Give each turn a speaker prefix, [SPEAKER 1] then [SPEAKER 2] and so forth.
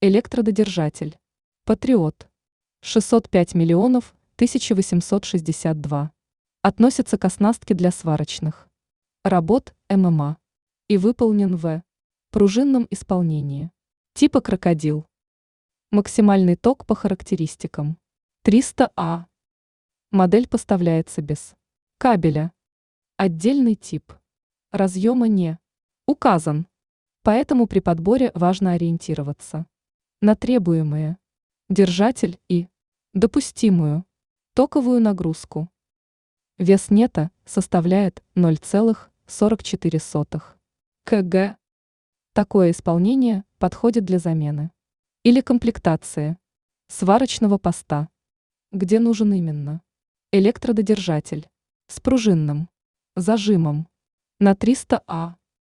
[SPEAKER 1] Электрододержатель. Патриот. 605 миллионов 1862. Относится к оснастке для сварочных работ ММА и выполнен в пружинном исполнении. Типа крокодил. Максимальный ток по характеристикам 300 А. Модель поставляется без кабеля. Отдельный тип разъема не указан, поэтому при подборе важно ориентироваться на требуемые держатель и допустимую токовую нагрузку. Вес нета составляет 0,44 кг. Такое исполнение подходит для замены или комплектации сварочного поста, где нужен именно электрододержатель с пружинным зажимом на 300 А.